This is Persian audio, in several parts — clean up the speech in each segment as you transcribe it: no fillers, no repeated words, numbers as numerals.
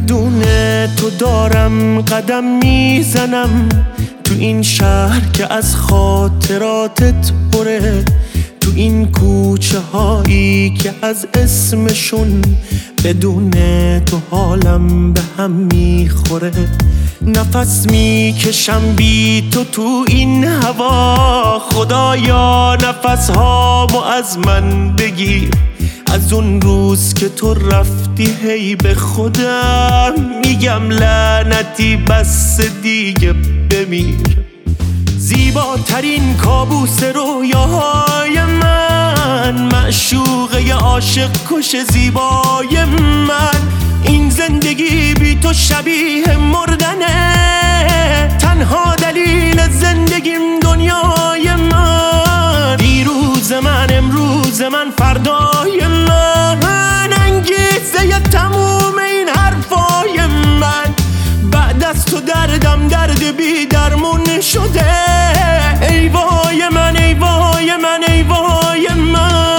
بدون تو دارم قدم میزنم تو این شهر که از خاطراتت پره، تو این کوچه هایی که از اسمشون بدون تو حالم به هم میخوره. نفس میکشم بی تو این هوا، خدایا نفس هامو از من بگیر. از اون روز که تو رفتی هی به خودم میگم لعنتی بس دیگه بمیر. زیباترین کابوس رویاهای من، معشوقه عاشق کش زیبای من، این زندگی بی تو شبیه مردنه. تنها دلیل زندگیم دنیای من، دیروز من، امروز من، فردای من، انگیزه تموم این حرفای من. بعد از تو دردم درد بی درمون شده. ای وای من، ای وای من، ای وای من.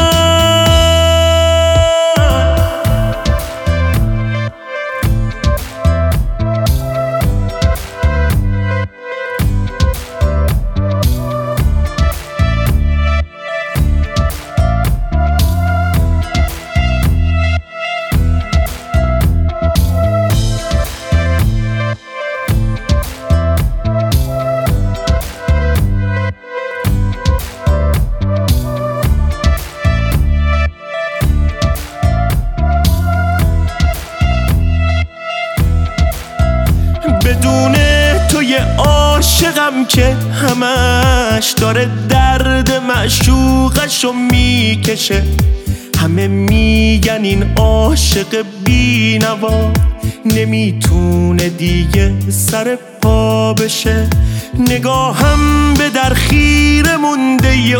بدون تو یه عاشقم که همش داره درد معشوقشو میکشه. همه میگن این عاشق بینوا نمیتونه دیگه سر پا بشه. نگاهم به در خیره مونده یه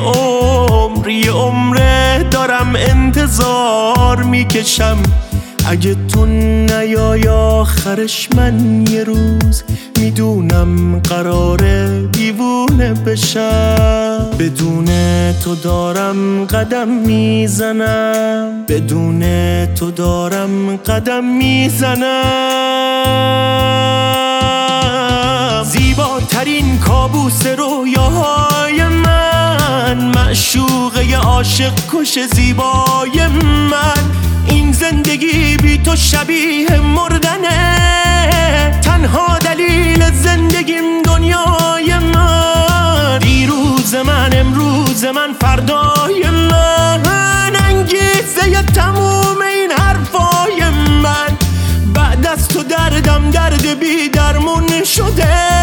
عمره دارم انتظار میکشم. اگه تو نیای آخرش من یه روز میدونم قراره دیوونه بشم. بدون تو دارم قدم میزنم، بدون تو دارم قدم میزنم. زیباترین کابوس رویاهای من، معشوقه عاشق کش زیبای من، این زندگی بی تو شبیه مردنه. تنها دلیل زندگیم دنیای من، دیروز من، امروز من، فردای من، انگیزه تموم این حرفای من. بعد از تو دردم درد بی درمون شده.